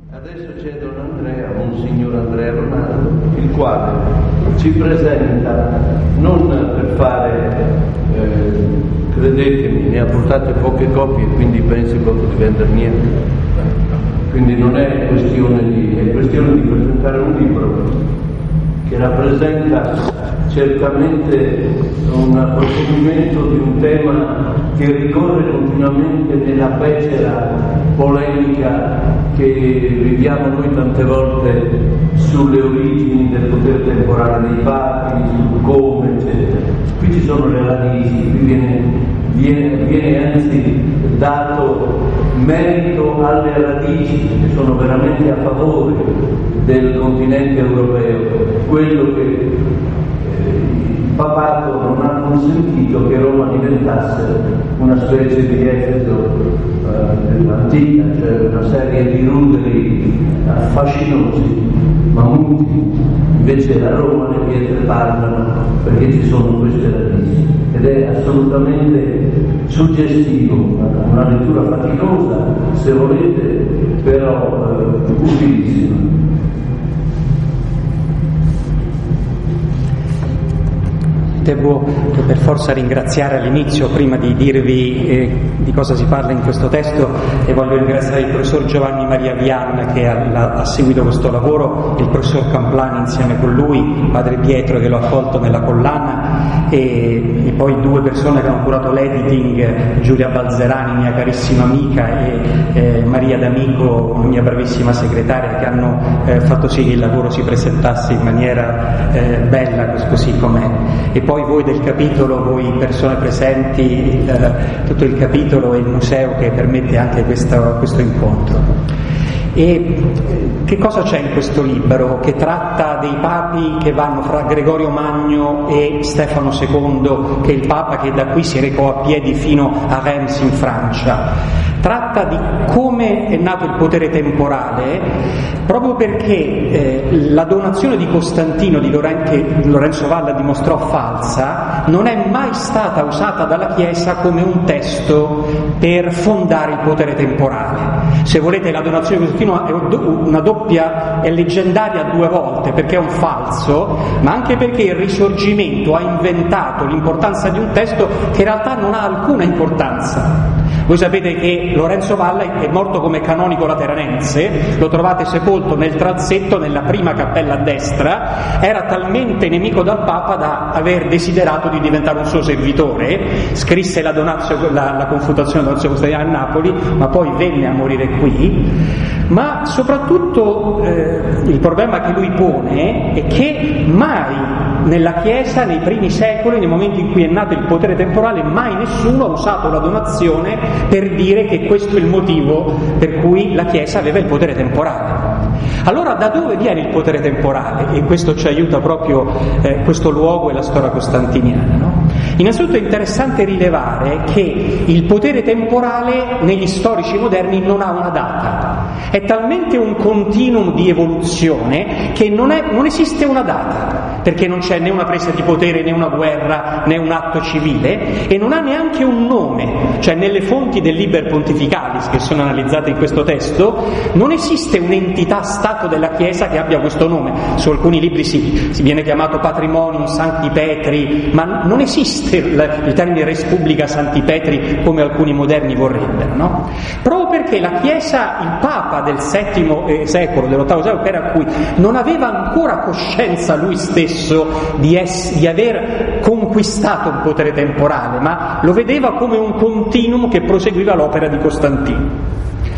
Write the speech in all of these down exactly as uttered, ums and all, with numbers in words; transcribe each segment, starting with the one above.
Adesso c'è Don Andrea, Monsignor Andrea Ronaldo, il quale ci presenta non per fare, eh, credetemi, ne ha portate poche copie, quindi pensi proprio di vendere niente. Quindi non è questione di, è questione di presentare un libro che rappresenta certamente un approfondimento di un tema che ricorre continuamente nella becera polemica che viviamo noi tante volte sulle origini del potere temporale dei papi, su come, eccetera. Qui ci sono le radici, qui viene, viene, viene anzi dato merito alle radici che sono veramente a favore del continente europeo, quello che eh, il papato non ha consentito che Roma diventasse una specie di Efeso eh, dell'antica, cioè una serie di ruderi fascinosi, mamuti. Invece a Roma le pietre parlano perché ci sono queste radici, ed è assolutamente suggestivo, una lettura faticosa se volete, però eh, utilissima. Devo per forza ringraziare all'inizio, prima di dirvi eh, di cosa si parla in questo testo, e voglio ringraziare il professor Giovanni Maria Vian che ha, ha seguito questo lavoro, il professor Camplani insieme con lui, padre Pietro che lo ha accolto nella collana, e, e poi due persone che hanno curato l'editing, Giulia Balzerani, mia carissima amica, e eh, Maria D'Amico, mia bravissima segretaria, che hanno eh, fatto sì che il lavoro si presentasse in maniera eh, bella così com'è. E poi voi del capitolo, voi persone presenti, eh, tutto il capitolo e il museo che permette anche questo, questo incontro. E che cosa c'è in questo libro che tratta dei papi che vanno fra Gregorio Magno e Stefano secondo, che è il papa che da qui si recò a piedi fino a Reims in Francia? Tratta di come è nato il potere temporale, proprio perché eh, la donazione di Costantino, di Loren- che Lorenzo Valla dimostrò falsa, non è mai stata usata dalla Chiesa come un testo per fondare il potere temporale. Se volete, la donazione di Costantino è una doppia, è leggendaria due volte, perché è un falso, ma anche perché il Risorgimento ha inventato l'importanza di un testo che in realtà non ha alcuna importanza. Voi sapete che Lorenzo Valla è morto come canonico lateranense, lo trovate sepolto nel transetto nella prima cappella a destra, era talmente nemico dal Papa da aver desiderato di diventare un suo servitore, scrisse la, donazio, la, la confutazione da Donazio Costantino a Napoli, ma poi venne a morire qui. Ma soprattutto eh, il problema che lui pone è che mai nella Chiesa, nei primi secoli, nei momenti in cui è nato il potere temporale, mai nessuno ha usato la donazione per dire che questo è il motivo per cui la Chiesa aveva il potere temporale. Allora da dove viene il potere temporale? E questo ci aiuta proprio eh, questo luogo e la storia costantiniana, no? Innanzitutto è interessante rilevare che il potere temporale negli storici moderni non ha una data, è talmente un continuum di evoluzione che non, è, non esiste una data, perché non c'è né una presa di potere, né una guerra, né un atto civile, e non ha neanche un nome, cioè nelle fonti del Liber Pontificalis che sono analizzate in questo testo non esiste un'entità Stato della Chiesa che abbia questo nome. Su alcuni libri si, si viene chiamato Patrimonium Sancti Petri, ma non esiste il, il termine Res Publica Sancti Petri come alcuni moderni vorrebbero, no? Proprio perché la Chiesa, il Papa del settimo eh, secolo, dell'ottavo secolo, che era qui, non aveva ancora coscienza lui stesso di, es- di aver conquistato un potere temporale, ma lo vedeva come un continuum che proseguiva l'opera di Costantino.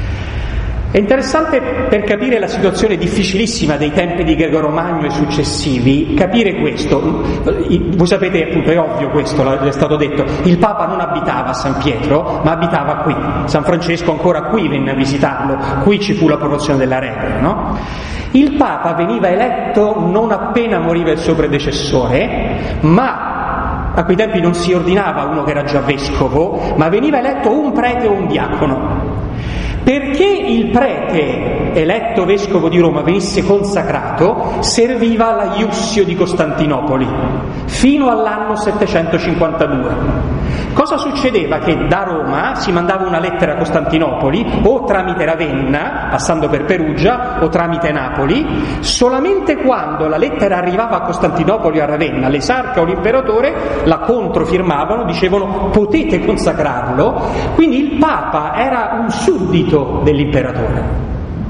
È interessante, per capire la situazione difficilissima dei tempi di Gregorio Magno e successivi, capire questo. Voi sapete, appunto, è ovvio questo, è stato detto, il Papa non abitava a San Pietro, ma abitava qui. San Francesco ancora qui venne a visitarlo, qui ci fu l'approvazione della regola, no? Il Papa veniva eletto non appena moriva il suo predecessore, ma a quei tempi non si ordinava uno che era già vescovo, ma veniva eletto un prete o un diacono. Perché il prete eletto vescovo di Roma venisse consacrato, serviva la iussio di Costantinopoli fino all'anno settecentocinquantadue. Cosa succedeva? Che da Roma si mandava una lettera a Costantinopoli, o tramite Ravenna, passando per Perugia, o tramite Napoli. Solamente quando la lettera arrivava a Costantinopoli o a Ravenna, l'esarca o l'imperatore la controfirmavano, dicevano potete consacrarlo. Quindi il Papa era un suddito dell'imperatore.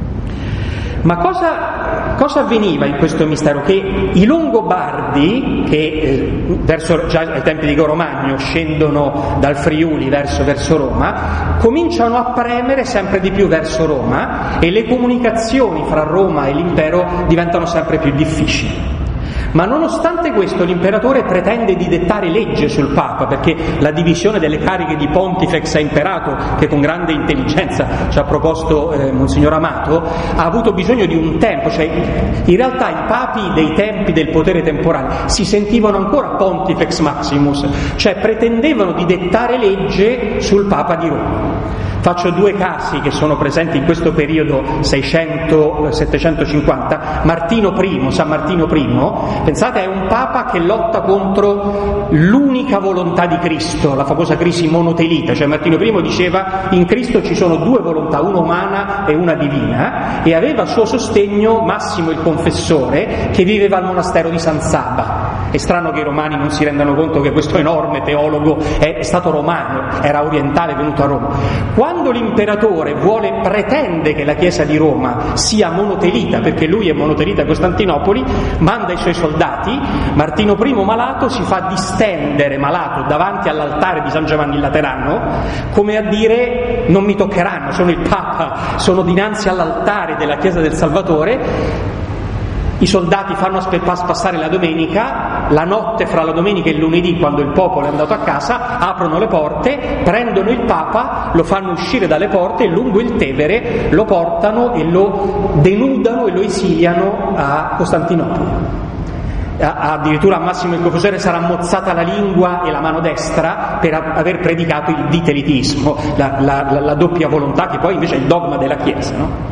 Ma cosa, cosa avveniva in questo mistero? Che i Longobardi, che eh, verso, già ai tempi di Goro Magno scendono dal Friuli verso, verso Roma, cominciano a premere sempre di più verso Roma e le comunicazioni fra Roma e l'impero diventano sempre più difficili. Ma nonostante questo l'imperatore pretende di dettare legge sul Papa, perché la divisione delle cariche di Pontifex e Imperator, che con grande intelligenza ci ha proposto eh, Monsignor Amato, ha avuto bisogno di un tempo. Cioè, in realtà i papi dei tempi del potere temporale si sentivano ancora Pontifex Maximus, cioè pretendevano di dettare legge sul Papa di Roma. Faccio due casi che sono presenti in questo periodo seicento settecentocinquanta. Martino I, San Martino I, pensate, è un papa che lotta contro l'unica volontà di Cristo, la famosa crisi monotelita. Cioè Martino I diceva in Cristo ci sono due volontà, una umana e una divina, e aveva a suo sostegno Massimo il Confessore, che viveva al monastero di San Saba. È strano che i romani non si rendano conto che questo enorme teologo è stato romano, era orientale, venuto a Roma. Quando l'imperatore vuole, pretende che la Chiesa di Roma sia monotelita, perché lui è monotelita a Costantinopoli, manda i suoi soldati. Martino I, malato, si fa distendere malato davanti all'altare di San Giovanni il Laterano, come a dire non mi toccheranno, sono il Papa, sono dinanzi all'altare della Chiesa del Salvatore. I soldati fanno passare la domenica, la notte fra la domenica e il lunedì, quando il popolo è andato a casa, aprono le porte, prendono il Papa, lo fanno uscire dalle porte e lungo il Tevere lo portano e lo denudano e lo esiliano a Costantinopoli. Addirittura a Massimo il Confessore sarà mozzata la lingua e la mano destra per aver predicato il ditelitismo, la, la, la doppia volontà, che poi invece è il dogma della Chiesa, no?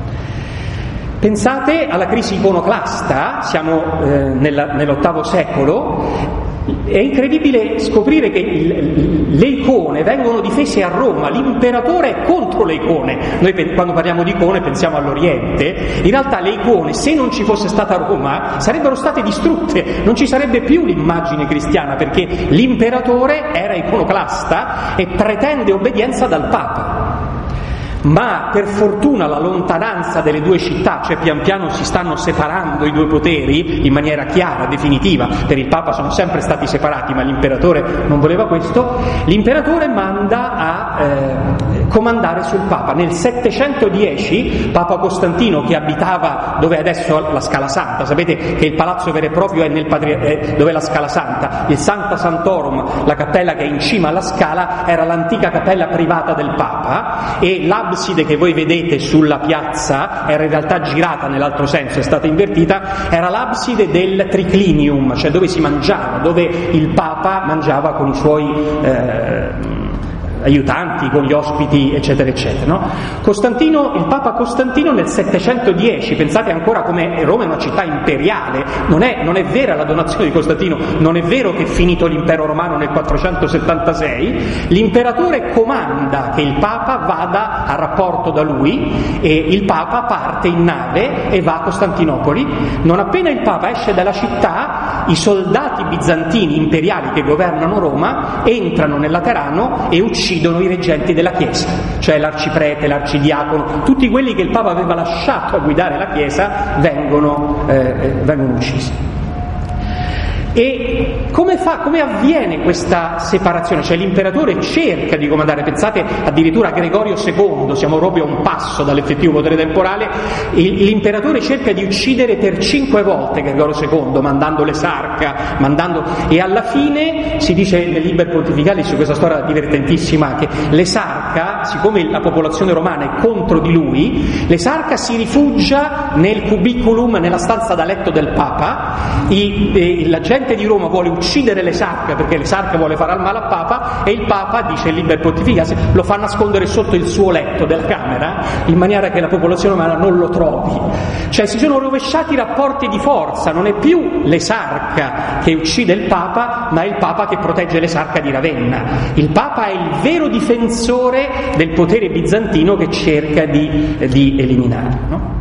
Pensate alla crisi iconoclasta, siamo eh, nella, nell'ottavo secolo. È incredibile scoprire che il, le icone vengono difese a Roma, l'imperatore è contro le icone. Noi quando parliamo di icone pensiamo all'Oriente, in realtà le icone, se non ci fosse stata Roma, sarebbero state distrutte, non ci sarebbe più l'immagine cristiana, perché l'imperatore era iconoclasta e pretende obbedienza dal Papa. Ma per fortuna la lontananza delle due città, cioè pian piano si stanno separando i due poteri in maniera chiara, definitiva. Per il Papa sono sempre stati separati, ma l'imperatore non voleva questo. L'imperatore manda a eh, comandare sul Papa. Nel settecentodieci Papa Costantino, che abitava dove è adesso la Scala Santa, sapete che il palazzo vero e proprio è nel patri- eh, dove è la Scala Santa, il Sancta Sanctorum, la cappella che è in cima alla scala, era l'antica cappella privata del Papa, e la l'abside che voi vedete sulla piazza era in realtà girata nell'altro senso, è stata invertita, era l'abside del triclinium, cioè dove si mangiava, dove il Papa mangiava con i suoi eh, aiutanti, con gli ospiti, eccetera eccetera, no? Costantino, il Papa Costantino nel settecentodieci, pensate ancora come Roma è una città imperiale, non è, non è vera la donazione di Costantino, non è vero che è finito l'impero romano nel quattrocentosettantasei, l'imperatore comanda che il Papa vada a rapporto da lui e il Papa parte in nave e va a Costantinopoli. Non appena il Papa esce dalla città, i soldati bizantini imperiali che governano Roma entrano nel Laterano e uccidono uccidono i reggenti della Chiesa, cioè l'arciprete, l'arcidiacono, tutti quelli che il Papa aveva lasciato a guidare la Chiesa vengono, eh, vengono uccisi. E come fa, come avviene questa separazione? Cioè l'imperatore cerca di comandare, pensate addirittura a Gregorio secondo, siamo proprio a un passo dall'effettivo potere temporale, l'imperatore cerca di uccidere per cinque volte Gregorio secondo, mandando l'esarca, mandando, e alla fine si dice nel Liber Pontificale, su questa storia divertentissima, che l'esarca, siccome la popolazione romana è contro di lui, l'esarca si rifugia nel cubiculum, nella stanza da letto del Papa, i, e la gente gente di Roma vuole uccidere l'esarca perché l'esarca vuole fare al male al Papa, e il Papa, dice il Liber Pontificalis, lo fa nascondere sotto il suo letto della camera in maniera che la popolazione romana non lo trovi. Cioè si sono rovesciati i rapporti di forza, non è più l'esarca che uccide il Papa, ma è il Papa che protegge l'esarca di Ravenna. Il Papa è il vero difensore del potere bizantino che cerca di, di eliminare, no?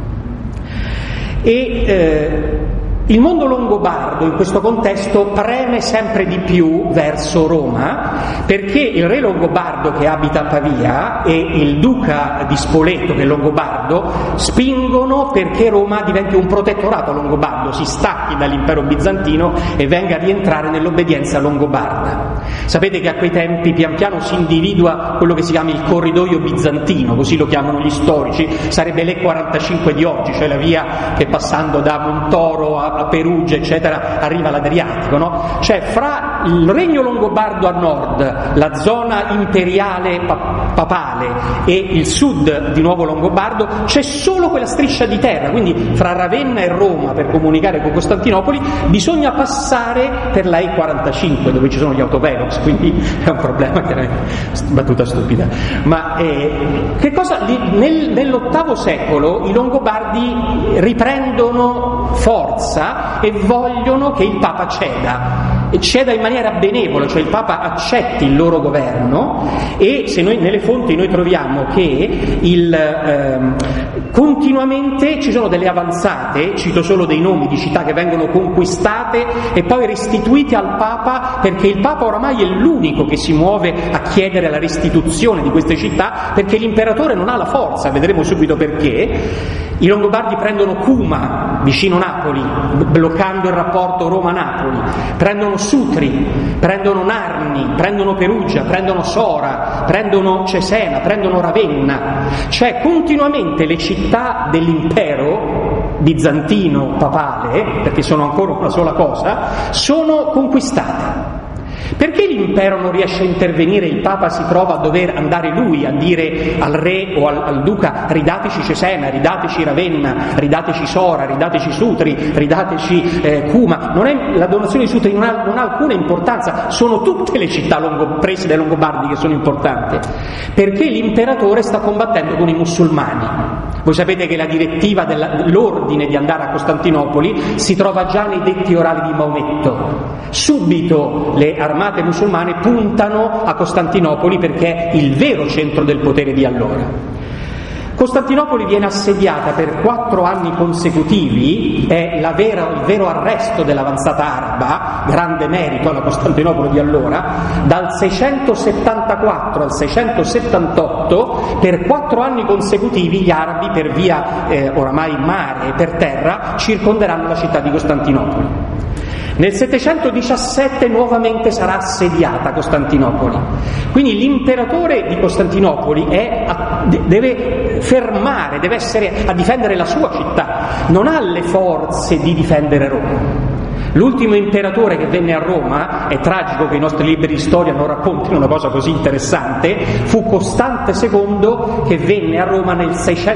E eh, il mondo longobardo in questo contesto preme sempre di più verso Roma, perché il re longobardo che abita a Pavia e il duca di Spoleto che è longobardo spingono perché Roma diventi un protettorato longobardo, si stacchi dall'impero bizantino e venga a rientrare nell'obbedienza longobarda. Sapete che a quei tempi pian piano si individua quello che si chiama il corridoio bizantino, così lo chiamano gli storici, sarebbe l'E quarantacinque di oggi, cioè la via che passando da Montoro a a Perugia eccetera arriva all'Adriatico, no? Cioè fra il regno longobardo a nord, la zona imperiale pa- papale e il sud di nuovo longobardo c'è solo quella striscia di terra, quindi fra Ravenna e Roma per comunicare con Costantinopoli bisogna passare per la E quarantacinque dove ci sono gli autovelox, quindi è un problema, chiaramente battuta stupida, ma eh, che cosa nel, nell'ottavo secolo i longobardi riprendono forza e vogliono che il Papa ceda, e ceda in maniera benevola, cioè il Papa accetti il loro governo. E se noi nelle fonti noi troviamo che il, ehm, continuamente ci sono delle avanzate, cito solo dei nomi di città che vengono conquistate e poi restituite al Papa, perché il Papa oramai è l'unico che si muove a chiedere la restituzione di queste città, perché l'imperatore non ha la forza, vedremo subito perché. I longobardi prendono Cuma, vicino Napoli, bloccando il rapporto Roma-Napoli, prendono Sutri, prendono Narni, prendono Perugia, prendono Sora, prendono Cesena, prendono Ravenna. Cioè continuamente le città dell'impero bizantino papale, perché sono ancora una sola cosa, sono conquistate. Perché l'impero non riesce a intervenire, il Papa si trova a dover andare lui a dire al re o al, al duca ridateci Cesena, ridateci Ravenna, ridateci Sora, ridateci Sutri, ridateci eh, Cuma. Non è, la donazione di Sutri non ha, non ha alcuna importanza, sono tutte le città longo, prese dai Longobardi che sono importanti, perché l'imperatore sta combattendo con i musulmani. Voi sapete che la direttiva dell'ordine di andare a Costantinopoli si trova già nei detti orali di Maometto. Subito le armate musulmane puntano a Costantinopoli perché è il vero centro del potere di allora. Costantinopoli viene assediata per quattro anni consecutivi, è la vera, il vero arresto dell'avanzata araba, grande merito alla Costantinopoli di allora. Dal seicentosettantaquattro al seicentosettantotto, per quattro anni consecutivi gli arabi, per via eh, oramai mare e per terra, circonderanno la città di Costantinopoli. Nel settecentodiciassette nuovamente sarà assediata Costantinopoli, quindi l'imperatore di Costantinopoli è a, deve fermare, deve essere a difendere la sua città, non ha le forze di difendere Roma. L'ultimo imperatore che venne a Roma, è tragico che i nostri libri di storia non raccontino una cosa così interessante, fu Costante secondo, che venne a Roma nel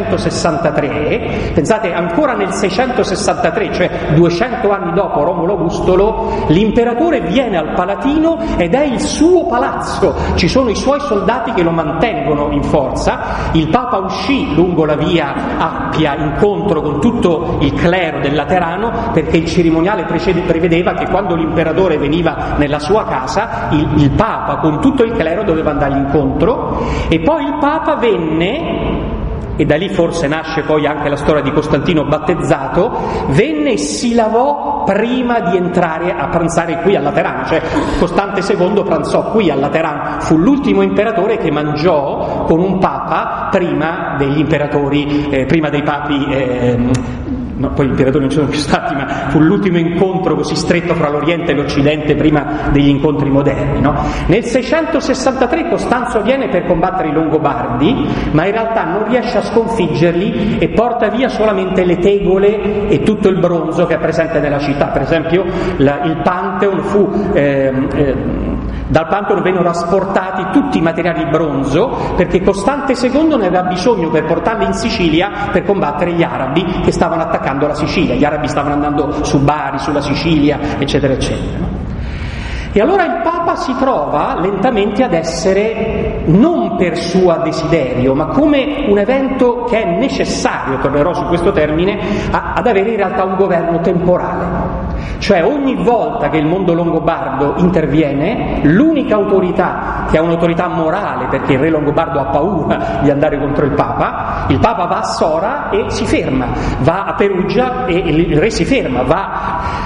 seicentosessantatré. Pensate, ancora nel seicentosessantatré, cioè duecento anni dopo Romolo Augustolo, l'imperatore viene al Palatino ed è il suo palazzo, ci sono i suoi soldati che lo mantengono in forza. Il Papa uscì lungo la via Appia incontro con tutto il clero del Laterano, perché il cerimoniale precedente prevedeva che quando l'imperatore veniva nella sua casa il, il Papa con tutto il clero doveva andargli incontro. E poi il Papa venne, e da lì forse nasce poi anche la storia di Costantino battezzato, venne e si lavò prima di entrare a pranzare qui al Laterano, cioè Costante secondo pranzò qui al Laterano, fu l'ultimo imperatore che mangiò con un Papa prima degli imperatori, eh, prima dei papi eh, No, poi gli imperatori non ci sono più stati, ma fu l'ultimo incontro così stretto fra l'Oriente e l'Occidente prima degli incontri moderni, no? Nel seicentosessantatré Costanzo viene per combattere i Longobardi, ma in realtà non riesce a sconfiggerli e porta via solamente le tegole e tutto il bronzo che è presente nella città. Per esempio la, il Pantheon fu eh, eh, Dal Pantheon vennero asportati tutti i materiali bronzo perché Costante secondo ne aveva bisogno per portarli in Sicilia per combattere gli arabi che stavano attaccando la Sicilia. Gli arabi stavano andando su Bari, sulla Sicilia, eccetera, eccetera. E allora il Papa si trova lentamente ad essere, non per suo desiderio, ma come un evento che è necessario, tornerò su questo termine, a, ad avere in realtà un governo temporale. Cioè ogni volta che il mondo longobardo interviene, l'unica autorità, che è un'autorità morale, perché il re longobardo ha paura di andare contro il Papa, il Papa va a Sora e si ferma, va a Perugia e il re si ferma, va...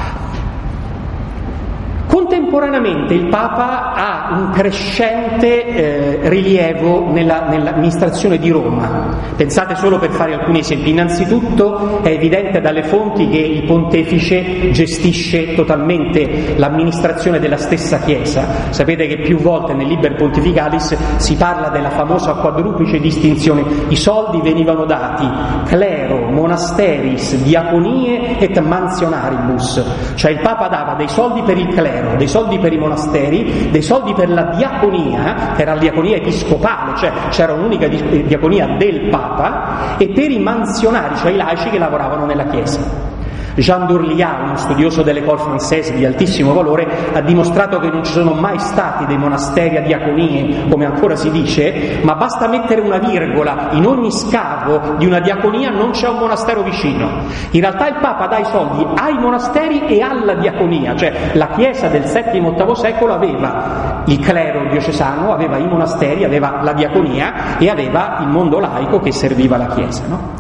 Contemporaneamente il Papa ha un crescente eh, rilievo nella, nell'amministrazione di Roma. Pensate solo, per fare alcuni esempi. Innanzitutto è evidente dalle fonti che il pontefice gestisce totalmente l'amministrazione della stessa Chiesa. Sapete che più volte nel Liber Pontificalis si parla della famosa quadruplice distinzione. I soldi venivano dati clero, monasteris, diaconie et mansionaribus. Cioè il Papa dava dei soldi per il clero, dei soldi per i monasteri, dei soldi per la diaconia, che era la diaconia episcopale, cioè c'era un'unica diaconia del Papa, e per i mansionari, cioè i laici che lavoravano nella Chiesa. Jean d'Urliat, uno studioso dell'École française di altissimo valore, ha dimostrato che non ci sono mai stati dei monasteri a diaconie, come ancora si dice, ma basta mettere una virgola, in ogni scavo di una diaconia non c'è un monastero vicino. In realtà il Papa dà i soldi ai monasteri e alla diaconia, cioè la Chiesa del settimo ottavo secolo aveva il clero diocesano, aveva i monasteri, aveva la diaconia e aveva il mondo laico che serviva la Chiesa, no?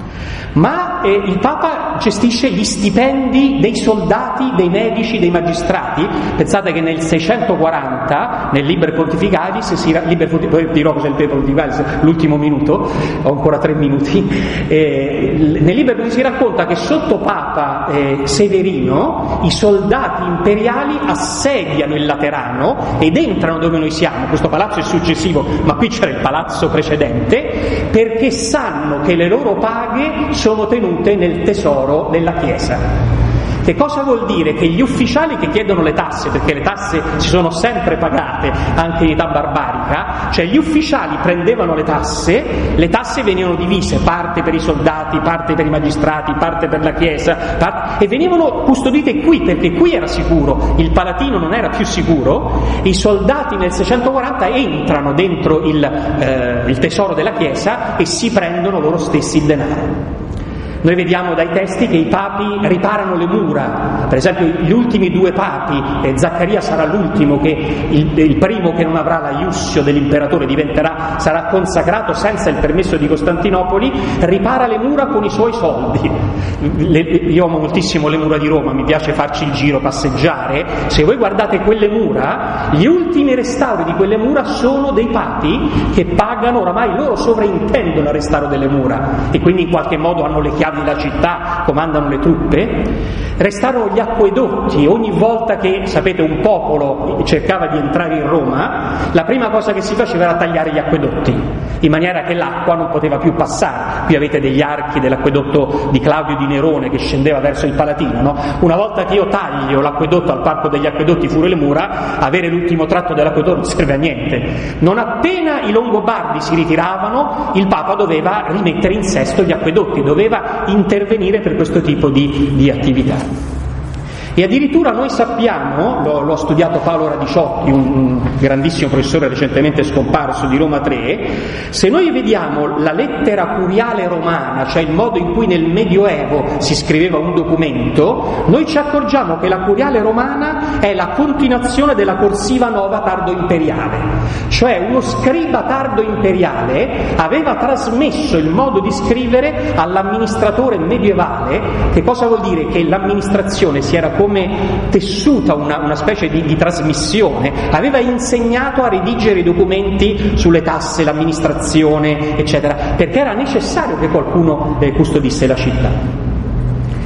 Ma eh, il Papa gestisce gli stipendi dei soldati, dei medici, dei magistrati. Pensate che nel seicentoquaranta, nel Liber Pontificalis, si, Liber Pontificalis dirò cos'è il Liber Pontificalis, l'ultimo minuto, ho ancora tre minuti, eh, nel Liber Pontificalis si racconta che sotto Papa eh, Severino i soldati imperiali assediano il Laterano ed entrano dove noi siamo. Questo palazzo è successivo, ma qui c'era il palazzo precedente, perché sanno che le loro paghe sono tenute nel tesoro della Chiesa. Che cosa vuol dire? Che gli ufficiali che chiedono le tasse, perché le tasse si sono sempre pagate anche in età barbarica, cioè gli ufficiali prendevano le tasse, le tasse venivano divise, parte per i soldati, parte per i magistrati, parte per la Chiesa, parte, e venivano custodite qui, perché qui era sicuro, il Palatino non era più sicuro, i soldati nel seicentoquaranta entrano dentro il, eh, il tesoro della Chiesa e si prendono loro stessi il denaro. Noi vediamo dai testi che i papi riparano le mura, per esempio gli ultimi due papi, eh, Zaccaria sarà l'ultimo, che il, il primo che non avrà la iussio dell'imperatore diventerà, sarà consacrato senza il permesso di Costantinopoli, ripara le mura con i suoi soldi. Le, io amo moltissimo le mura di Roma, mi piace farci il giro, passeggiare. Se voi guardate quelle mura, gli ultimi restauri di quelle mura sono dei papi che pagano, oramai loro sovraintendono il restauro delle mura e quindi in qualche modo hanno le chiavi della città, comandano le truppe. Restarono gli acquedotti. Ogni volta che, sapete, un popolo cercava di entrare in Roma, la prima cosa che si faceva era tagliare gli acquedotti, in maniera che l'acqua non poteva più passare. Qui avete degli archi dell'acquedotto di Claudio di Nerone che scendeva verso il Palatino, no? Una volta che io taglio l'acquedotto al Parco degli Acquedotti fuori le mura, avere l'ultimo tratto dell'acquedotto non serve a niente. Non appena i Longobardi si ritiravano, il Papa doveva rimettere in sesto gli acquedotti, doveva intervenire per questo tipo di, di attività. E addirittura noi sappiamo, lo, lo ha studiato Paolo Radiciotti, un grandissimo professore recentemente scomparso di Roma tre, se noi vediamo la lettera curiale romana, cioè il modo in cui nel Medioevo si scriveva un documento, noi ci accorgiamo che la curiale romana è la continuazione della corsiva nova tardo imperiale, cioè uno scriba tardo imperiale aveva trasmesso il modo di scrivere all'amministratore medievale. Che cosa vuol dire? Che l'amministrazione si era come tessuta una, una specie di, di trasmissione, aveva insegnato a redigere i documenti sulle tasse, l'amministrazione, eccetera, perché era necessario che qualcuno eh, custodisse la città.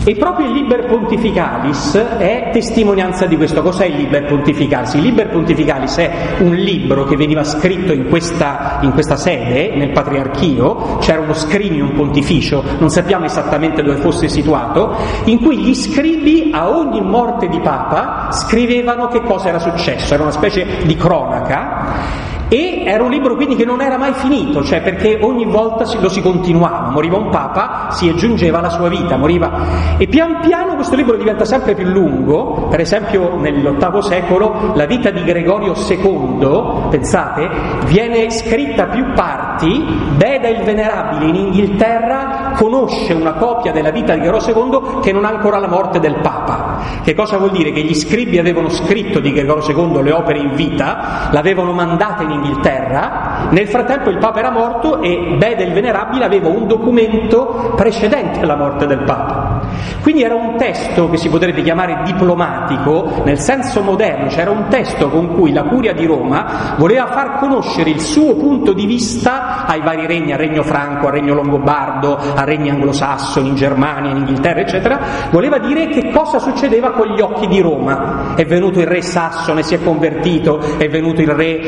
E proprio il Liber Pontificalis è testimonianza di questo. Cos'è il Liber Pontificalis? Il Liber Pontificalis è un libro che veniva scritto in questa, in questa sede, nel Patriarchio, c'era uno scrinium pontificio, non sappiamo esattamente dove fosse situato, in cui gli scribi a ogni morte di Papa scrivevano che cosa era successo, era una specie di cronaca. E era un libro quindi che non era mai finito, cioè perché ogni volta lo si continuava, moriva un papa, si aggiungeva alla sua vita, moriva. E pian piano questo libro diventa sempre più lungo. Per esempio nell'ottavo secolo la vita di Gregorio secondo, pensate, viene scritta a più parti. Beda il Venerabile in Inghilterra conosce una copia della vita di Gregorio secondo che non ha ancora la morte del papa. Che cosa vuol dire? Che gli scribi avevano scritto di Gregorio secondo le opere in vita, l'avevano mandata in Inghilterra, nel frattempo il Papa era morto e Beda il Venerabile aveva un documento precedente alla morte del Papa. Quindi era un testo che si potrebbe chiamare diplomatico nel senso moderno, cioè era un testo con cui la Curia di Roma voleva far conoscere il suo punto di vista ai vari regni, al Regno Franco, al Regno Longobardo, a regni anglosassoni, in Germania, in Inghilterra, eccetera. Voleva dire che cosa succedeva con gli occhi di Roma. È venuto il re sassone, si è convertito, è venuto il re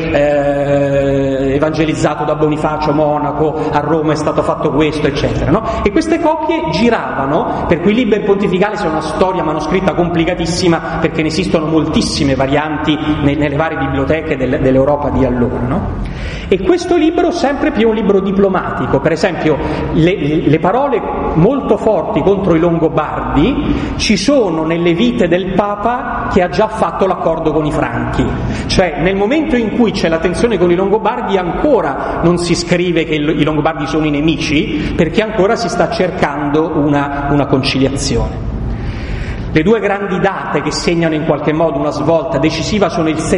eh, evangelizzato da Bonifacio Monaco, a Roma è stato fatto questo, eccetera, no? E queste copie giravano, per cui il Liber Pontificalis è una storia manoscritta complicatissima, perché ne esistono moltissime varianti nelle varie biblioteche dell'Europa di allora, no? E questo libro sempre più è un libro diplomatico. Per esempio le, le parole molto forti contro i Longobardi ci sono nelle vite del Papa che ha già fatto l'accordo con i Franchi, cioè nel momento in cui c'è la tensione con i Longobardi ancora non si scrive che i Longobardi sono i nemici, perché ancora si sta cercando una, una conciliazione. Le due grandi date che segnano in qualche modo una svolta decisiva sono il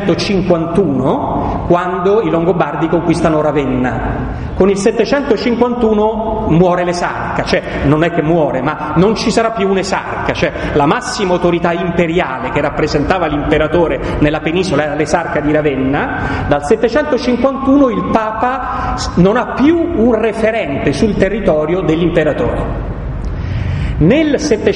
settecentocinquantuno, quando i Longobardi conquistano Ravenna. Con il settecentocinquantuno muore l'esarca, cioè non è che muore, ma non ci sarà più un esarca, cioè la massima autorità imperiale che rappresentava l'imperatore nella penisola era l'esarca di Ravenna. Dal settecentocinquantuno il Papa non ha più un referente sul territorio dell'imperatore. Nel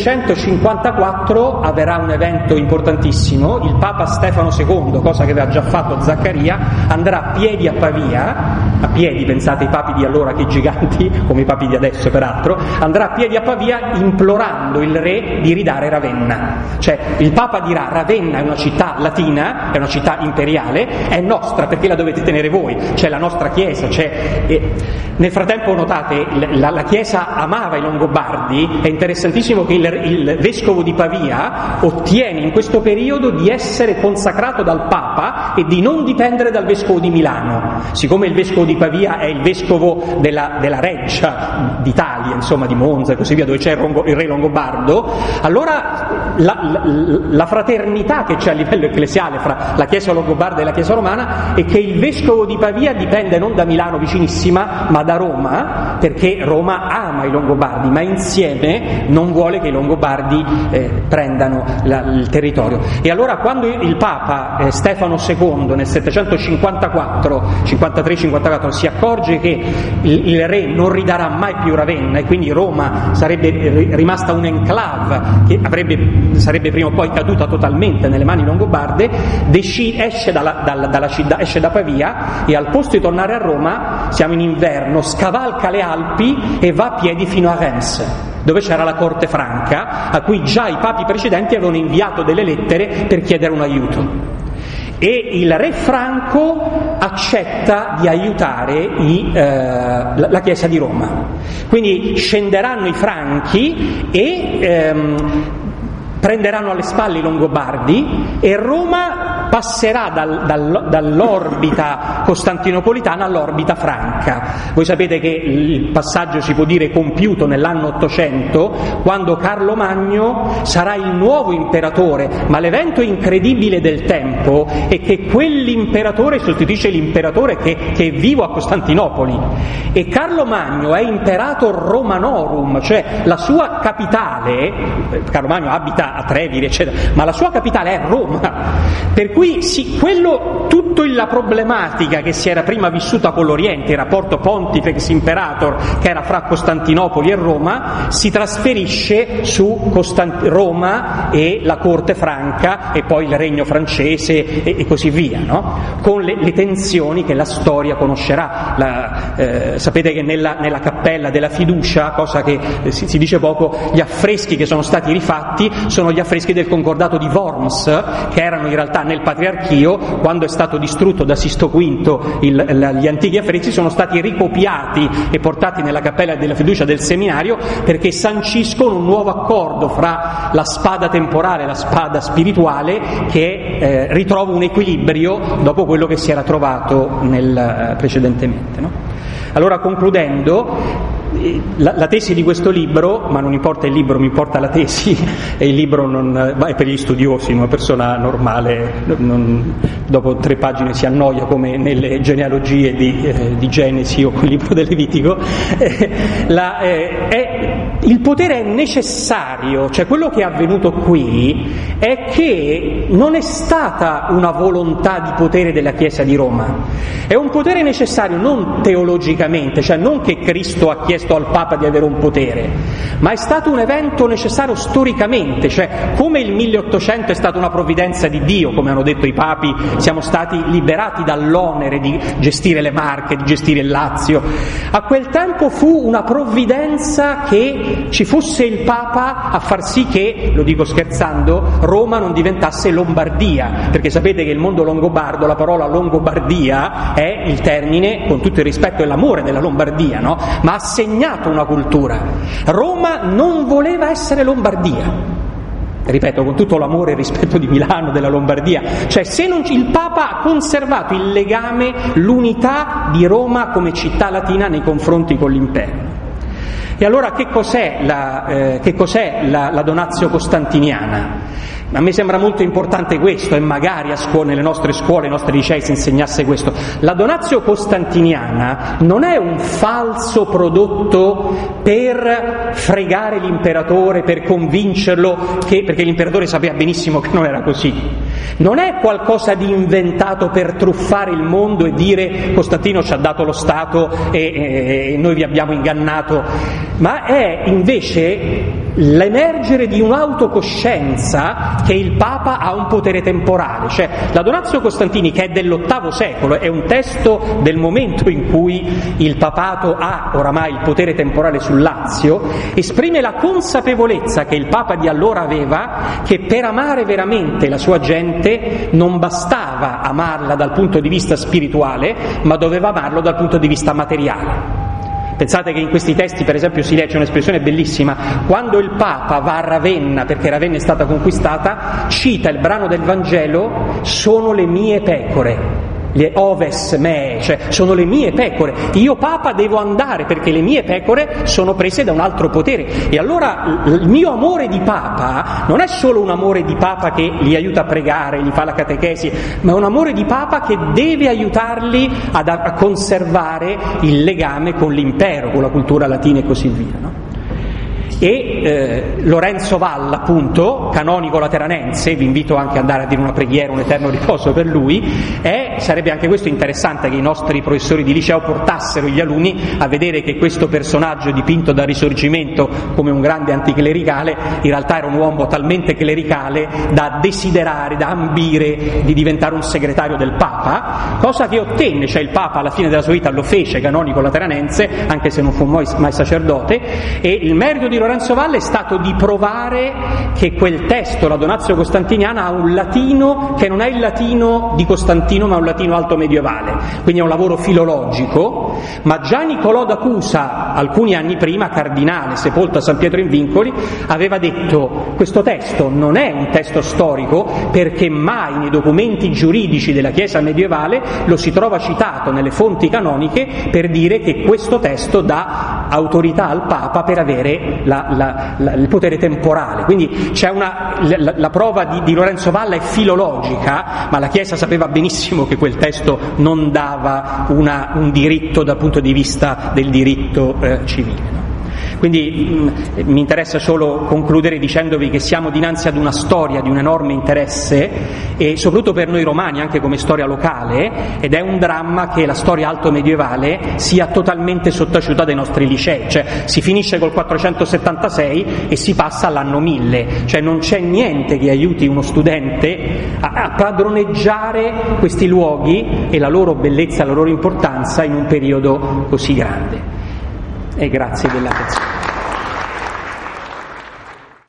settecentocinquantaquattro avverrà un evento importantissimo. Il Papa Stefano secondo, cosa che aveva già fatto Zaccaria, andrà a piedi a Pavia, a piedi, pensate ai papi di allora che giganti, come i papi di adesso peraltro, andrà a piedi a Pavia implorando il re di ridare Ravenna. Cioè il Papa dirà: Ravenna è una città latina, è una città imperiale, è nostra perché la dovete tenere voi, c'è la nostra Chiesa, c'è... E nel frattempo notate, la, la Chiesa amava i Longobardi. È interessantissimo che il, il vescovo di Pavia ottiene in questo periodo di essere consacrato dal Papa e di non dipendere dal vescovo di Milano. Siccome il vescovo di Pavia è il vescovo della, della Reggia d'Italia, insomma di Monza e così via, dove c'è il, Rongo, il re Longobardo, allora la, la, la fraternità che c'è a livello ecclesiale fra la Chiesa longobarda e la Chiesa romana è che il vescovo di Pavia dipende non da Milano vicinissima, ma da Roma, perché Roma ama i Longobardi, ma insieme non vuole che i Longobardi eh, prendano la, il territorio. E allora quando il Papa eh, Stefano secondo nel settecentocinquantaquattro, cinquantatré cinquantaquattro si accorge che il, il re non ridarà mai più Ravenna e quindi Roma sarebbe rimasta un'enclave che avrebbe, sarebbe prima o poi caduta totalmente nelle mani longobarde, deci, esce, dalla, dalla, dalla città, esce da Pavia e al posto di tornare a Roma, siamo in inverno, scavalca le Alpi e va a piedi fino a Reims, dove c'era la corte franca, a cui già i papi precedenti avevano inviato delle lettere per chiedere un aiuto. E il re Franco accetta di aiutare i, eh, la, la Chiesa di Roma. Quindi scenderanno i Franchi e ehm, prenderanno alle spalle i Longobardi e Roma passerà dal, dal, dall'orbita costantinopolitana all'orbita franca. Voi sapete che il passaggio si può dire compiuto nell'anno ottocento, quando Carlo Magno sarà il nuovo imperatore, ma l'evento incredibile del tempo è che quell'imperatore sostituisce l'imperatore che, che è vivo a Costantinopoli, e Carlo Magno è imperator Romanorum, cioè la sua capitale, Carlo Magno abita a Treviri eccetera, ma la sua capitale è Roma, per cui sì, quello, tutta la problematica che si era prima vissuta con l'Oriente, il rapporto Pontifex Imperator, che era fra Costantinopoli e Roma, si trasferisce su Costant- Roma e la corte franca e poi il regno francese e, e così via, no? Con le, le tensioni che la storia conoscerà. La, eh, sapete che nella, nella cappella della fiducia, cosa che eh, si, si dice poco, gli affreschi che sono stati rifatti sono gli affreschi del concordato di Worms, che erano in realtà nel Patriarchio. Quando è stato distrutto da Sisto V il, la, gli antichi affreschi sono stati ricopiati e portati nella cappella della fiducia del seminario, perché sanciscono un nuovo accordo fra la spada temporale e la spada spirituale, che eh, ritrova un equilibrio dopo quello che si era trovato nel, eh, precedentemente, no? Allora, concludendo, La, la tesi di questo libro, ma non importa il libro, mi importa la tesi, e il libro non, è per gli studiosi, una persona normale non, dopo tre pagine si annoia come nelle genealogie di, eh, di Genesi o col libro del Levitico. Eh, la, eh, è, il potere è necessario, cioè quello che è avvenuto qui è che non è stata una volontà di potere della Chiesa di Roma, è un potere necessario non teologicamente, cioè non che Cristo ha chiesto al Papa di avere un potere, ma è stato un evento necessario storicamente, cioè come il milleottocento è stata una provvidenza di Dio, come hanno detto i papi, siamo stati liberati dall'onere di gestire le Marche, di gestire il Lazio. A quel tempo fu una provvidenza che ci fosse il Papa a far sì che, lo dico scherzando, Roma non diventasse Lombardia, perché sapete che il mondo longobardo, la parola Longobardia è il termine, con tutto il rispetto e l'amore della Lombardia, no? Ma ha segnato una cultura. Roma non voleva essere Lombardia, ripeto, con tutto l'amore e il rispetto di Milano, della Lombardia, cioè se non il Papa ha conservato il legame, l'unità di Roma come città latina nei confronti con l'impero. E allora che cos'è la, eh, che cos'è la, la donatio costantiniana? A me sembra molto importante questo, e magari a scuole, nelle nostre scuole, nei nostri licei si insegnasse questo. La donatio costantiniana non è un falso prodotto per fregare l'imperatore, per convincerlo, che, perché l'imperatore sapeva benissimo che non era così. Non è qualcosa di inventato per truffare il mondo e dire Costantino ci ha dato lo Stato e, e, e noi vi abbiamo ingannato, ma è invece l'emergere di un'autocoscienza che il Papa ha un potere temporale. Cioè la Donatio Costantini, che è dell'ottavo secolo, è un testo del momento in cui il papato ha oramai il potere temporale sul Lazio, esprime la consapevolezza che il Papa di allora aveva, che per amare veramente la sua gente non bastava amarla dal punto di vista spirituale, ma doveva amarlo dal punto di vista materiale. Pensate che in questi testi, per esempio, si legge un'espressione bellissima: quando il Papa va a Ravenna, perché Ravenna è stata conquistata, cita il brano del Vangelo: sono le mie pecore, le oves mee, cioè sono le mie pecore, io Papa devo andare perché le mie pecore sono prese da un altro potere. E allora il mio amore di Papa non è solo un amore di Papa che li aiuta a pregare, gli fa la catechesi, ma è un amore di Papa che deve aiutarli ad, a conservare il legame con l'impero, con la cultura latina e così via, no? E eh, Lorenzo Valla, appunto, canonico lateranense, vi invito anche ad andare a dire una preghiera, un eterno riposo per lui, e sarebbe anche questo interessante che i nostri professori di liceo portassero gli alunni a vedere che questo personaggio dipinto dal Risorgimento come un grande anticlericale in realtà era un uomo talmente clericale da desiderare, da ambire di diventare un segretario del Papa, cosa che ottenne, cioè il Papa alla fine della sua vita lo fece canonico lateranense, anche se non fu mai, mai sacerdote. E il merito di Lorenzo Valla è stato di provare che quel testo, la Donatio Costantiniana, ha un latino che non è il latino di Costantino ma un latino alto medievale, quindi è un lavoro filologico. Ma già Niccolò da Cusa, alcuni anni prima, cardinale sepolto a San Pietro in Vincoli, aveva detto: questo testo non è un testo storico, perché mai nei documenti giuridici della Chiesa medievale lo si trova citato nelle fonti canoniche per dire che questo testo dà autorità al Papa per avere la La, la, la, il potere temporale. Quindi c'è una, la, la prova di, di Lorenzo Valla è filologica, ma la Chiesa sapeva benissimo che quel testo non dava una, un diritto dal punto di vista del diritto eh, civile, no? Quindi mh, mi interessa solo concludere dicendovi che siamo dinanzi ad una storia di un enorme interesse, e soprattutto per noi romani anche come storia locale, ed è un dramma che la storia alto medievale sia totalmente sottaciuta dai nostri licei, cioè si finisce col quattrocentosettantasei e si passa all'anno mille, cioè non c'è niente che aiuti uno studente a, a padroneggiare questi luoghi e la loro bellezza, la loro importanza in un periodo così grande. E grazie dell'attenzione.